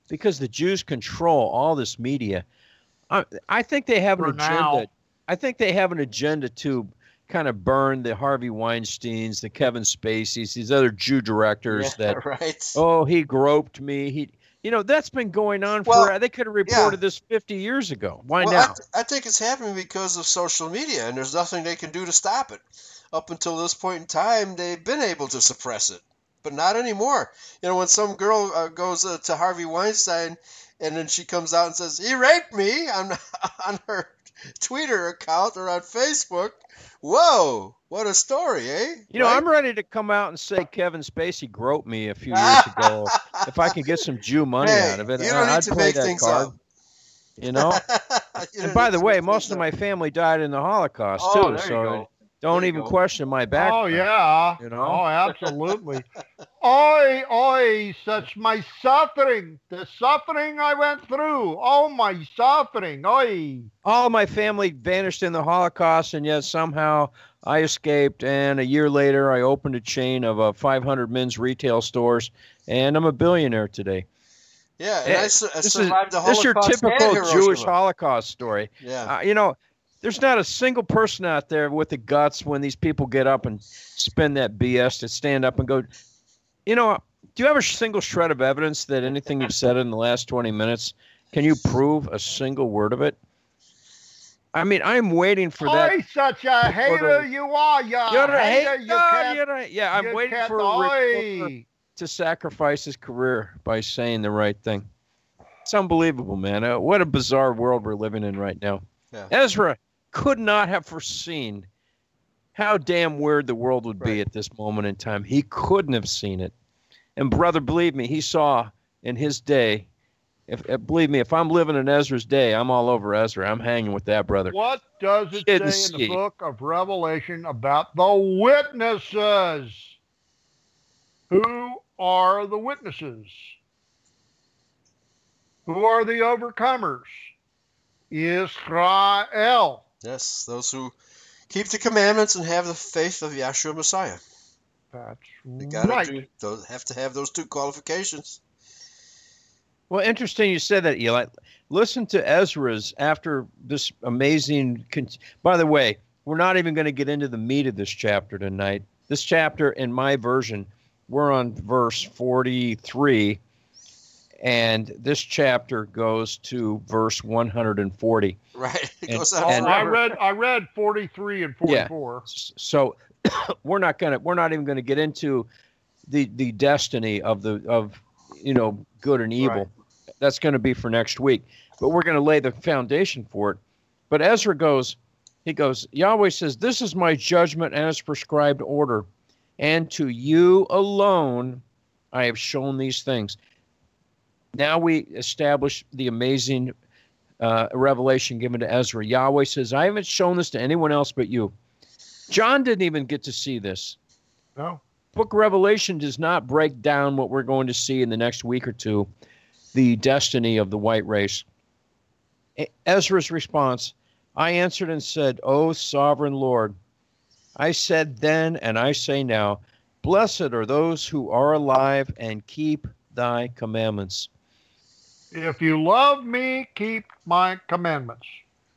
because the Jews control all this media. I, I think they have an For agenda. now. I think they have an agenda to kind of burn the Harvey Weinsteins, the Kevin Spaceys, these other Jew directors Yeah, that, right. oh, he groped me. He, you know, that's been going on Well, for, they could have yeah. reported this fifty years ago. Why Well, I, now? th- I think it's happening because of social media, and there's nothing they can do to stop it. Up until this point in time, they've been able to suppress it, but not anymore. You know, when some girl uh, goes uh, to Harvey Weinstein, and then she comes out and says, he raped me on, on her Twitter account or on Facebook, whoa, what a story, eh? You know, Right? I'm ready to come out and say Kevin Spacey groped me a few years ago. If I could get some Jew money Hey, out of it, you don't I- need I'd to play make that things card. up. You know. You And don't by need the to way, make most things of up. my family died in the Holocaust Oh, too, there you so go. don't There you even go. question my background. Oh yeah. You know? Oh, absolutely. Oi, oi, such my suffering. The suffering I went through. Oh, my suffering. Oi. All my family vanished in the Holocaust, and yet somehow I escaped. And a year later, I opened a chain of uh, five hundred men's retail stores, and I'm a billionaire today. Yeah, and Eh, I, su- I This is survived the this is your Holocaust and typical Hiroshima. Jewish Holocaust story. Yeah. Uh, you know, there's not a single person out there with the guts when these people get up and spin that B S to stand up and go, you know, do you have a single shred of evidence that anything you've said in the last twenty minutes, can you prove a single word of it? I mean, I'm waiting for that. Oi, such a hater you are. You You're a hater. hater. You can't. You're a, yeah, I'm you waiting can't, for a reporter oi. to sacrifice his career by saying the right thing. It's unbelievable, man. Uh, what a bizarre world we're living in right now. Yeah. Ezra could not have foreseen how damn weird the world would be Right. at this moment in time. He couldn't have seen it. And brother, believe me, he saw in his day. If, if believe me, if I'm living in Ezra's day, I'm all over Ezra. I'm hanging with that brother. What does it Didn't say in see. the book of Revelation about the witnesses? Who are the witnesses? Who are the overcomers? Israel. Yes, those who keep the commandments and have the faith of Yahshua Messiah. That's They gotta right. do, those, have to have those two qualifications. Well, interesting you said that, Eli. Listen to Ezra's after this amazing. Con- By the way, we're not even going to get into the meat of this chapter tonight. This chapter, in my version, we're on verse forty-three, and this chapter goes to verse one hundred forty. Right. It And- goes Oh, on and- I forever. read I read forty-three and forty-four. So we're not gonna we're not even going to get into the the destiny of the of you know good and evil. Right. That's going to be for next week. But we're going to lay the foundation for it. But Ezra goes, he goes, Yahweh says, this is my judgment and its prescribed order. And to you alone I have shown these things. Now we establish the amazing uh, revelation given to Ezra. Yahweh says, I haven't shown this to anyone else but you. John didn't even get to see this. No. Book of Revelation does not break down what we're going to see in the next week or two, the destiny of the white race. E- Ezra's response, I answered and said, O sovereign Lord, I said then and I say now, blessed are those who are alive and keep thy commandments. If you love me, keep my commandments.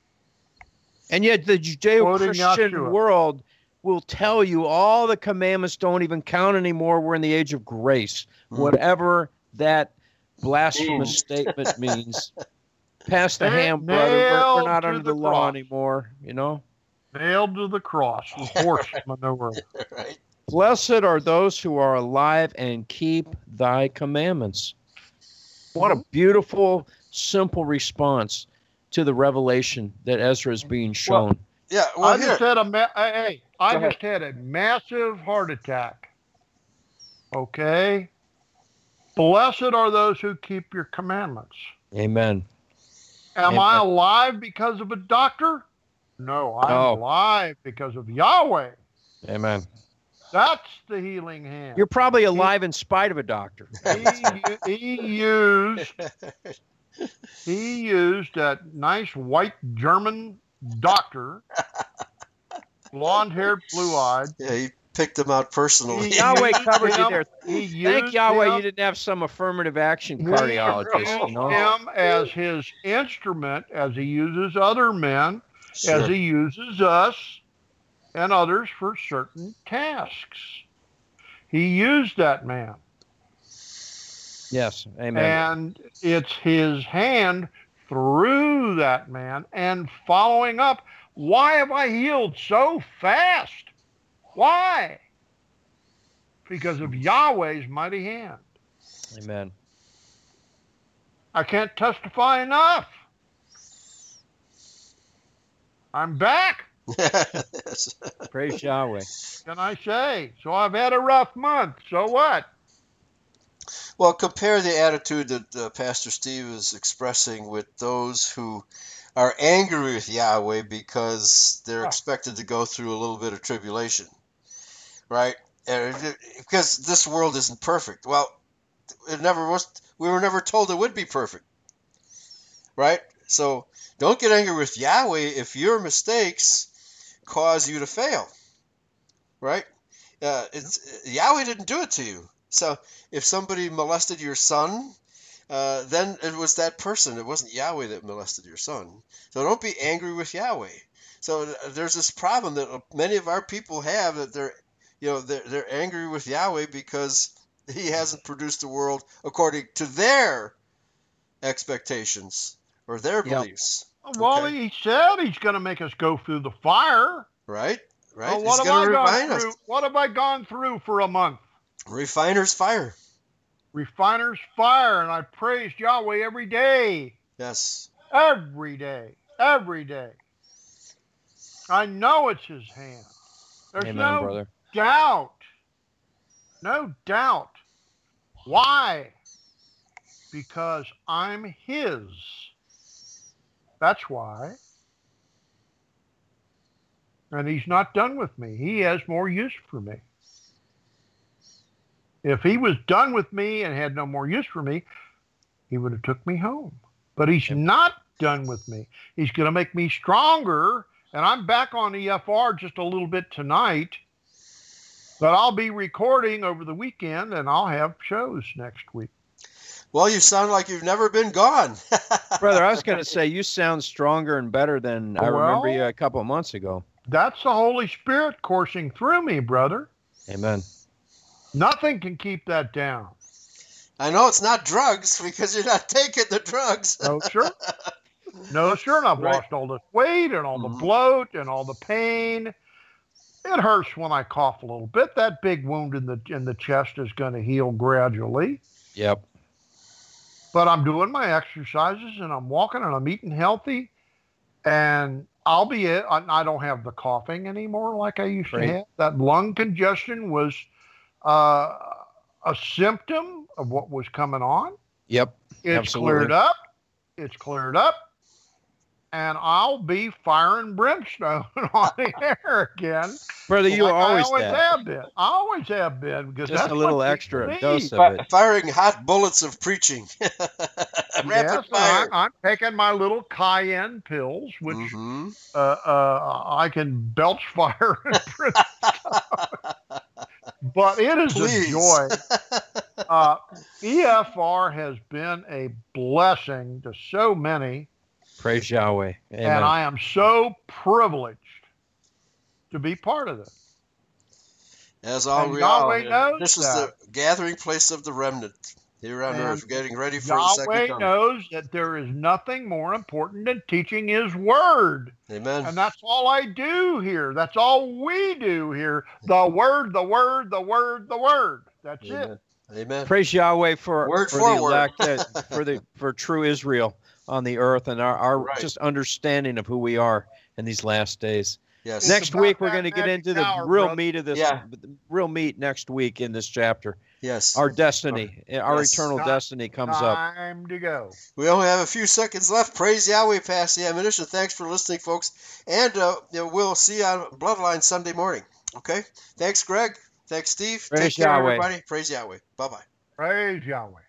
And yet the Judeo-Christian Yahshua. world will tell you all the commandments don't even count anymore. We're in the age of grace. Mhm. Whatever that blasphemous Means. statement means. Pass the Na- ham, brother. We're, we're nailed not to under the the law cross. anymore, you know? Nailed to the cross. Horse manure. Right. Blessed are those who are alive and keep thy commandments. What a beautiful, simple response to the revelation that Ezra is being shown. Yeah. Well, I here. just had a ma- hey, hey, I Go ahead. just had a massive heart attack. Okay? Blessed are those who keep your commandments. Amen. Am Amen. I alive because of a doctor? No, I'm No. alive because of Yahweh. Amen. That's the healing hand. You're probably alive in spite of a doctor. he, he used he used that nice white German doctor, blonde haired, blue eyed. Yeah, he picked them out personally. He- Yahweh used covered you him- there. He Thank used Yahweh him- you didn't have some affirmative action He cardiologist, used you know? him as his instrument, as he uses other men, Sure. as he uses us and others for certain tasks. He used that man. Yes, amen. And it's his hand through that man and following up. Why have I healed so fast? Why? Because of Yahweh's mighty hand. Amen. I can't testify enough. I'm back, Yes. Praise Yahweh. can I say? So I've had a rough month. So what? Well, compare the attitude that uh, Pastor Steve is expressing with those who are angry with Yahweh because they're Ah. expected to go through a little bit of tribulation, right? And it- because this world isn't perfect. Well, it never was. We were never told it would be perfect, right? So don't get angry with Yahweh if your mistakes cause you to fail, right? Uh, it's Yahweh didn't do it to you. So if somebody molested your son, uh, then it was that person. It wasn't Yahweh that molested your son. So don't be angry with Yahweh. So th- there's this problem that many of our people have, that they're, you know, they're, they're angry with Yahweh because he hasn't produced the world according to their expectations or their Yep. beliefs. Well, Okay. he said he's going to make us go through the fire. Right? Right? Well, He's what have going I to gone refine through? us. What have I gone through for a month? Refiner's fire. Refiner's fire, and I praised Yahweh every day, Yes. every day, every day. I know it's his hand. There's Amen, no brother. doubt. No doubt. Why? Because I'm his. That's why. And he's not done with me. He has more use for me. If he was done with me and had no more use for me, he would have took me home. But he's Yep. not done with me. He's going to make me stronger. And I'm back on E F R just a little bit tonight. But I'll be recording over the weekend, and I'll have shows next week. Well, you sound like you've never been gone. Brother, I was going to say, you sound stronger and better than I remember Well- you a couple of months ago. That's the Holy Spirit coursing through me, brother. Amen. Nothing can keep that down. I know it's not drugs because you're not taking the drugs. No, sir. No, sir. And I've Right. lost all this weight and all the Mhm. bloat and all the pain. It hurts when I cough a little bit. That big wound in the in the chest is going to heal gradually. Yep. But I'm doing my exercises and I'm walking and I'm eating healthy. And I'll be it. I, I don't have the coughing anymore like I used Great. to have. That lung congestion was uh, a symptom of what was coming on. Yep. It's Absolutely. cleared up. It's cleared up. And I'll be fire and brimstone on the air again. Brother, you like always, I always that. have been. I always have been because Just that's a little what you extra need. dose of Fi- it. Firing hot bullets of preaching. Yes, Rapid and fire. I, I'm taking my little cayenne pills, which Mhm. uh, uh, I can belch fire and brimstone. But it is Please. a joy. Uh, E F R has been a blessing to so many, Praise Yahweh. Amen. and I am so privileged to be part of it. As all And we are. Yahweh knows This is that. the gathering place of the remnant here on And earth, getting ready for the second Yahweh coming. knows that there is nothing more important than teaching His Word. Amen. And that's all I do here. That's all we do here. The Word, the Word, the Word, the Word. That's it. Amen. Amen. Praise Yahweh for, Word for for the word. elect, uh, for the for true Israel on the earth, and our, our Right. just understanding of who we are in these last days. Yes. It's Next about week we're that going to get magic into the hour, real brother. meat of this. Yeah. the real meat next week in this chapter. Yes. Our destiny, our Yes. eternal Time- destiny comes up. Time to go. We only have a few seconds left. Praise Yahweh, pass the ammunition. Thanks for listening, folks. And uh, you know, we'll see you on Bloodline Sunday morning. Okay? Thanks, Greg. Thanks, Steve. Praise Take care, Yahweh. everybody. Praise Yahweh. Bye-bye. Praise Yahweh.